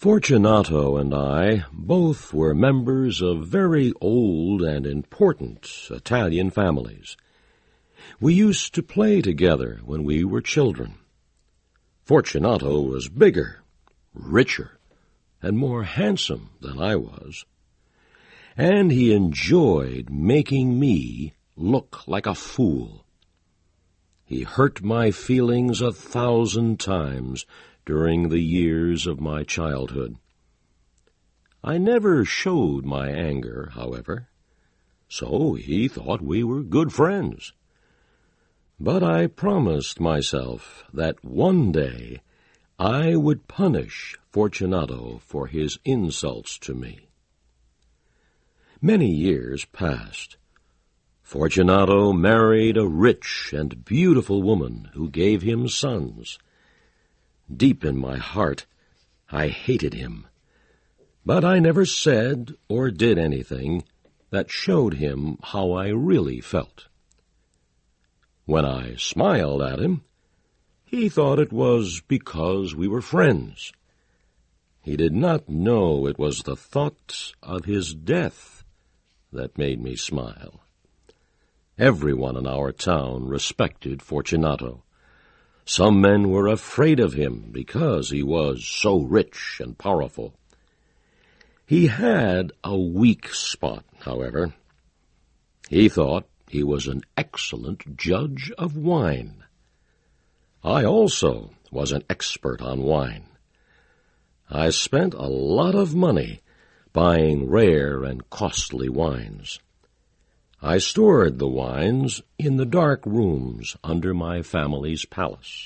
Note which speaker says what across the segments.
Speaker 1: Fortunato and I both were members of very old and important Italian families. We used to play together when we were children. Fortunato was bigger, richer, and more handsome than I was, and he enjoyed making me look like a fool. He hurt my feelings 1,000 times during the years of my childhood. I never showed my anger, however, so he thought we were good friends. But I promised myself that one day I would punish Fortunato for his insults to me. Many years passed. Fortunato married a rich and beautiful woman who gave him sons. Deep in my heart, I hated him, but I never said or did anything that showed him how I really felt. When I smiled at him, he thought it was because we were friends. He did not know it was the thought of his death that made me smile. Everyone in our town respected Fortunato. Some men were afraid of him because he was so rich and powerful. He had a weak spot, however. He thought he was an excellent judge of wine. I also was an expert on wine. I spent a lot of money buying rare and costly wines. I stored the wines in the dark rooms under my family's palace.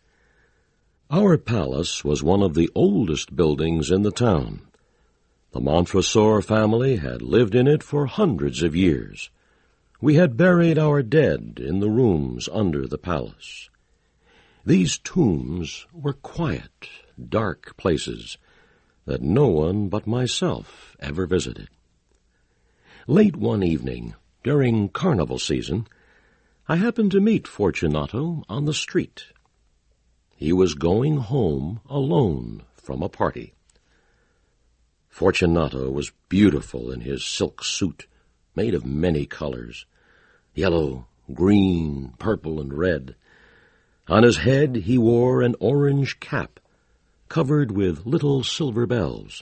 Speaker 1: Our palace was one of the oldest buildings in the town. The Montresor family had lived in it for hundreds of years. We had buried our dead in the rooms under the palace. These tombs were quiet, dark places that no one but myself ever visited. Late one evening, during carnival season, I happened to meet Fortunato on the street. He was going home alone from a party. Fortunato was beautiful in his silk suit, made of many colors, yellow, green, purple, and red. On his head he wore an orange cap, covered with little silver bells.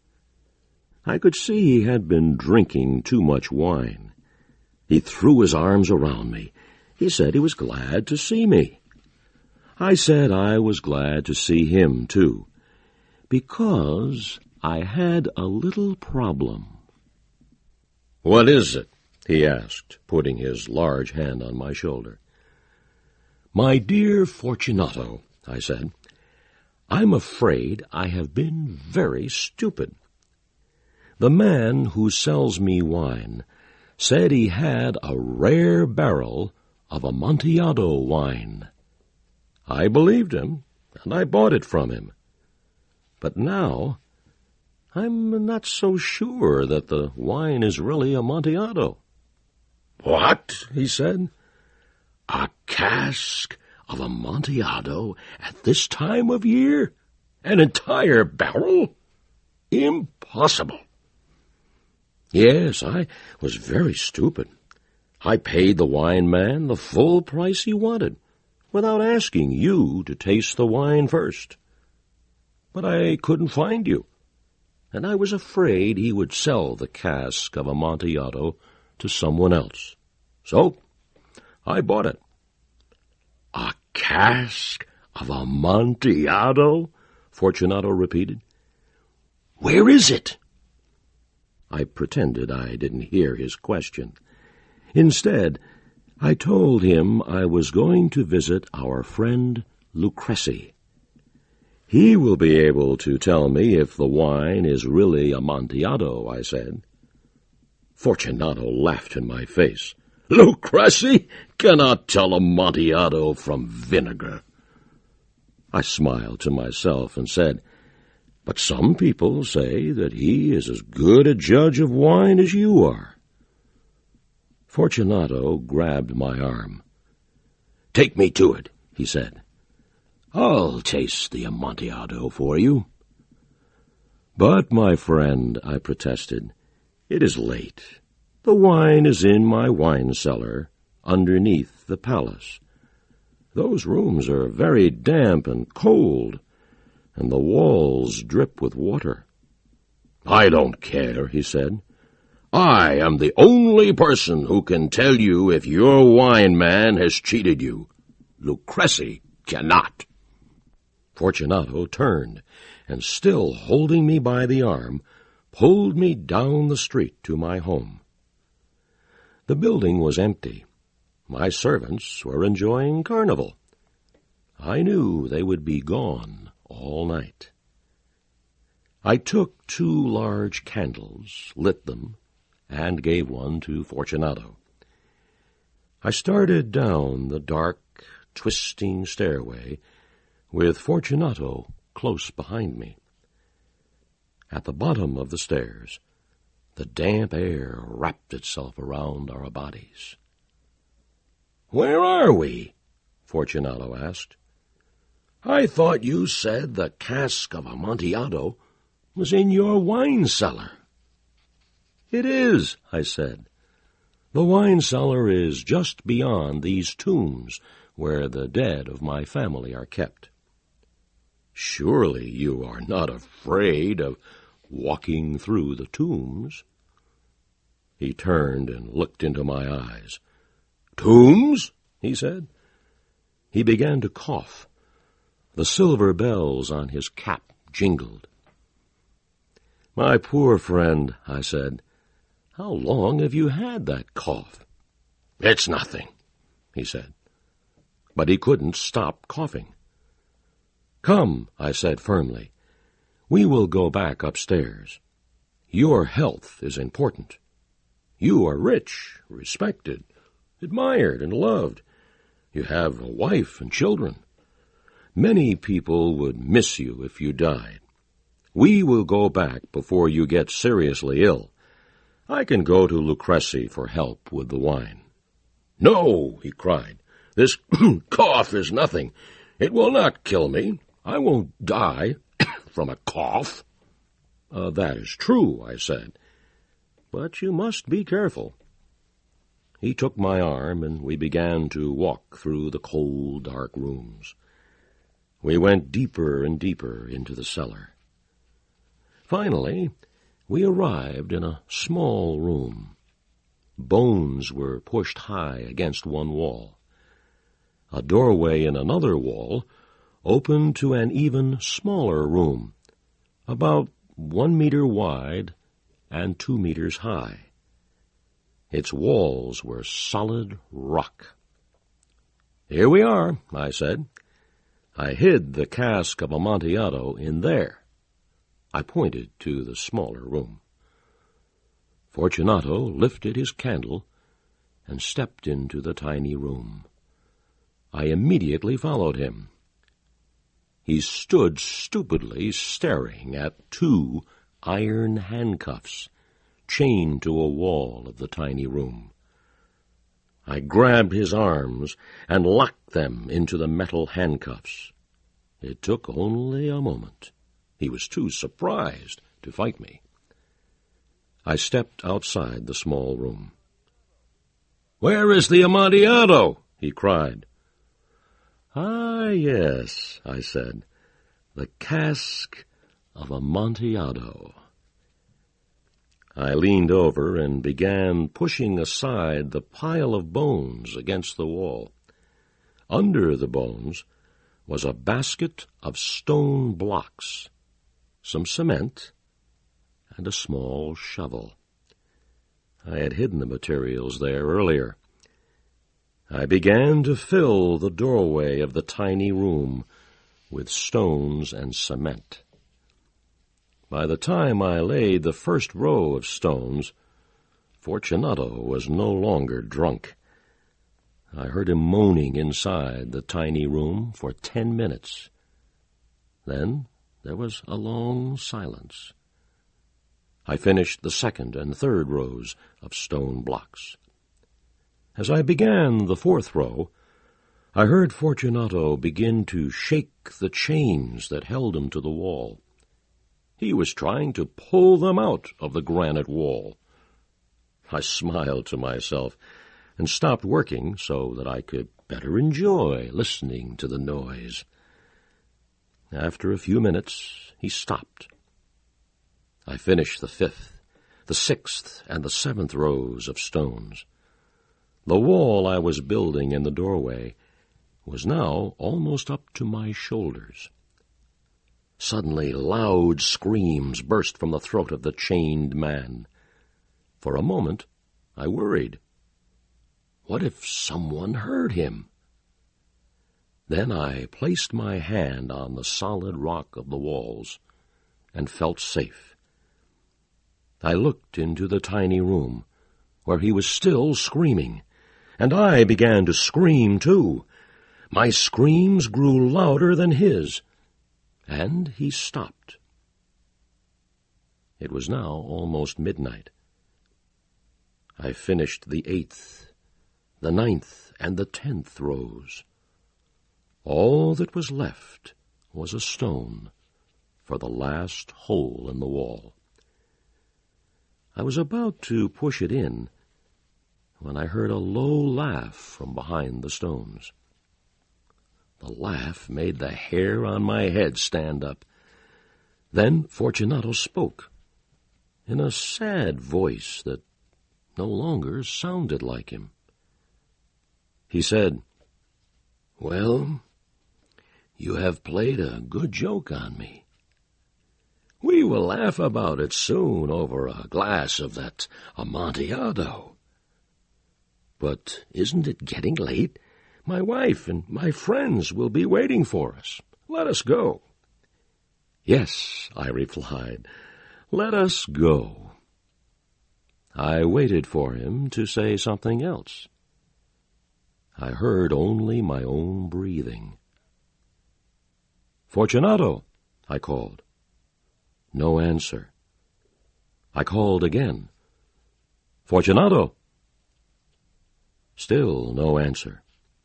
Speaker 1: I could see he had been drinking too much wine. He threw his arms around me. He said he was glad to see me. I said I was glad to see him, too, because I had a little problem. "What is it?" he asked, putting his large hand on my shoulder. "My dear Fortunato," I said, "I'm afraid I have been very stupid. The man who sells me wine said he had a rare barrel of Amontillado wine. I believed him, and I bought it from him. But now I'm not so sure that the wine is really Amontillado." "What?" he said. "A cask of Amontillado at this time of year? An entire barrel? Impossible." Yes, I was very stupid. I paid the wine man the full price he wanted, without asking you to taste the wine first. But I couldn't find you, and I was afraid he would sell the cask of Amontillado to someone else. So I bought it." "A cask of Amontillado?" Fortunato repeated. "Where is it?" I pretended I didn't hear his question. Instead, I told him I was going to visit our friend Lucrezi. "He will be able to tell me if the wine is really Amontillado," I said. Fortunato laughed in my face. "Lucrezi cannot tell Amontillado from vinegar." I smiled to myself and said, "But some people say that he is as good a judge of wine as you are." Fortunato grabbed my arm. "Take me to it," he said. "I'll taste the Amontillado for you." "But, my friend," I protested, "it is late. The wine is in my wine cellar, underneath the palace. Those rooms are very damp and cold, and the walls drip with water." "I don't care," he said. "I am the only person who can tell you if your wine man has cheated you. Lucrece cannot." Fortunato turned, and still holding me by the arm, pulled me down the street to my home. The building was empty. My servants were enjoying carnival. I knew they would be gone all night. I took 2 large candles, lit them, and gave one to Fortunato. I started down the dark, twisting stairway, with Fortunato close behind me. At the bottom of the stairs, the damp air wrapped itself around our bodies. "Where are we?" Fortunato asked. "I thought you said the cask of Amontillado was in your wine cellar." "It is," I said. "The wine cellar is just beyond these tombs where the dead of my family are kept." "Surely you are not afraid of walking through the tombs?" He turned and looked into my eyes. "Tombs?" he said. He began to cough. The silver bells on his cap jingled. "My poor friend," I said, "how long have you had that cough?" "It's nothing," he said. But he couldn't stop coughing. "Come," I said firmly, "we will go back upstairs. Your health is important. You are rich, respected, admired, and loved. You have a wife and children. Many people would miss you if you died. We will go back before you get seriously ill. I can go to Lucrece for help with the wine." "No," he cried. "This cough is nothing. It will not kill me. I won't die from a cough." "That is true," I said. "But you must be careful." He took my arm, and we began to walk through the cold, dark rooms. We went deeper and deeper into the cellar. Finally, we arrived in a small room. Bones were pushed high against one wall. A doorway in another wall opened to an even smaller room, about 1 meter wide and 2 meters high. Its walls were solid rock. "Here we are," I said. "I hid the cask of Amontillado in there." I pointed to the smaller room. Fortunato lifted his candle and stepped into the tiny room. I immediately followed him. He stood stupidly staring at 2 iron handcuffs chained to a wall of the tiny room. I grabbed his arms and locked them into the metal handcuffs. It took only a moment. He was too surprised to fight me. I stepped outside the small room. "Where is the Amontillado?" he cried. "Ah, yes," I said, "the cask of Amontillado." I leaned over and began pushing aside the pile of bones against the wall. Under the bones was a basket of stone blocks, some cement, and a small shovel. I had hidden the materials there earlier. I began to fill the doorway of the tiny room with stones and cement. By the time I laid the first row of stones, Fortunato was no longer drunk. I heard him moaning inside the tiny room for 10 minutes. Then there was a long silence. I finished the second and third rows of stone blocks. As I began the fourth row, I heard Fortunato begin to shake the chains that held him to the wall. He was trying to pull them out of the granite wall. I smiled to myself and stopped working so that I could better enjoy listening to the noise. After a few minutes, he stopped. I finished the 5th, the 6th, and the 7th rows of stones. The wall I was building in the doorway was now almost up to my shoulders. Suddenly, loud screams burst from the throat of the chained man. For a moment, I worried. What if someone heard him? Then I placed my hand on the solid rock of the walls and felt safe. I looked into the tiny room where he was still screaming, and I began to scream too. My screams grew louder than his, and he stopped. It was now almost midnight. I finished the 8th, the 9th, and the 10th rows. All that was left was a stone for the last hole in the wall. I was about to push it in when I heard a low laugh from behind the stones. The laugh made the hair on my head stand up. Then Fortunato spoke, in a sad voice that no longer sounded like him. He said, "Well, you have played a good joke on me. We will laugh about it soon over a glass of that Amontillado. But isn't it getting late? My wife and my friends will be waiting for us. Let us go." "Yes," I replied, "let us go." I waited for him to say something else. I heard only my own breathing. "Fortunato," I called. No answer. I called again. "Fortunato." Still no answer.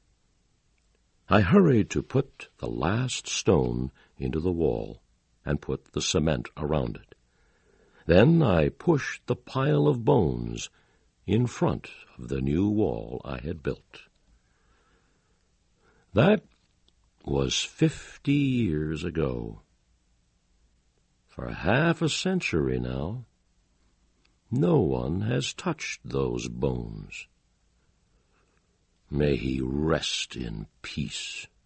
Speaker 1: I hurried to put the last stone into the wall and put the cement around it. Then I pushed the pile of bones in front of the new wall I had built. That was 50 years ago. For half a century now, no one has touched those bones. May he rest in peace.